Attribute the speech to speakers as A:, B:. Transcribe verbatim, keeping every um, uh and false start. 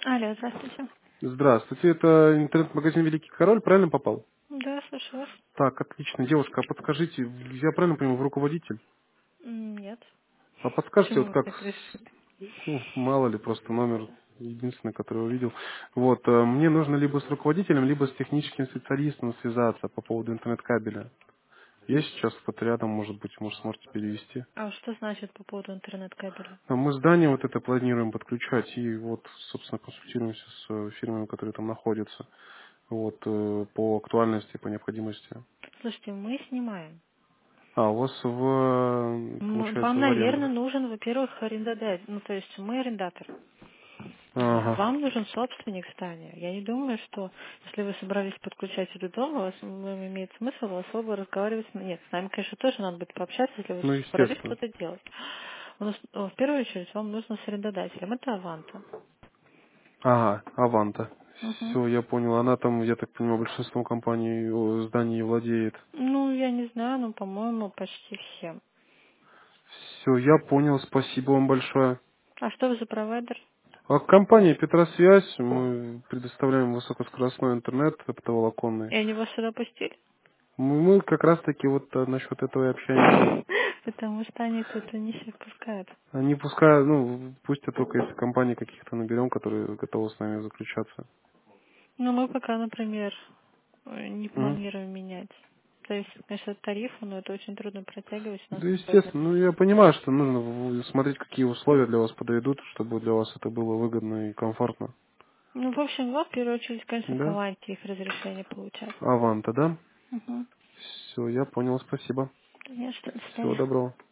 A: Алло, здравствуйте.
B: Здравствуйте, это интернет-магазин «Великий Король», правильно попал?
A: Да, слушаю вас.
B: Так, отлично. Девушка, а подскажите, я правильно понимаю, вы руководитель?
A: М, Нет.
B: А подскажете,
A: Почему
B: вот
A: вы
B: как,
A: так решили?
B: ну, мало ли, просто номер единственный, который увидел. Вот, э, мне нужно либо с руководителем, либо с техническим специалистом связаться по поводу интернет-кабеля. Есть сейчас кто-то рядом, может быть, может, сможете перевести.
A: А что значит по поводу интернет-кабеля?
B: А Мы здание вот это планируем подключать и вот, собственно, консультируемся с э, фирмами, которые там находятся, вот, э, по актуальности, по необходимости.
A: Слушайте, мы снимаем.
B: А, у вас в, э,
A: М, Вам,
B: получается, в аренду.
A: наверное, нужен, во-первых, арендодатель. Ну, то есть мы арендатор. Вот.
B: Ага.
A: Вам нужен собственник здания. Я не думаю, что если вы собрались подключать этот дом, у вас м, имеет смысл особо разговаривать. с- Нет, с нами, конечно, тоже надо будет пообщаться, если вы
B: Ну,
A: собрались
B: естественно.
A: что-то делать. У нас, э, в первую очередь, вам нужно с арендодателем. Это Аванта.
B: Ага, Аванта.
A: Мгм.
B: Все, я понял. Она там, я так понимаю, большинством компаний о, зданий владеет.
A: Ну, я не знаю, но, по-моему, почти все.
B: Все, я понял. Спасибо вам большое.
A: А что вы за провайдер?
B: А компания Петросвязь, мы предоставляем высокоскоростной интернет оптоволоконный.
A: И они вас сюда пустили?
B: Мы, мы как раз таки вот э, насчет этого и общаемся.
A: Потому что они тут не всех пускают.
B: Они пускай, ну, пусть только если компании каких-то наберем, которые готовы с нами заключаться.
A: Но мы пока, например, э, не
B: М?
A: планируем менять. Зависит, конечно, от тарифа, но это очень трудно протягивать. У нас
B: Да,
A: сегодня...
B: естественно. Ну, я понимаю, что нужно в- смотреть, какие условия для вас подойдут, чтобы для вас это было выгодно и комфортно.
A: Ну, в общем, вам, в первую очередь, конечно,
B: Да?
A: давайте их разрешение получать.
B: Аванта, да?
A: Угу.
B: Все, я понял, спасибо.
A: Конечно, до
B: Всего
A: свидания.
B: доброго.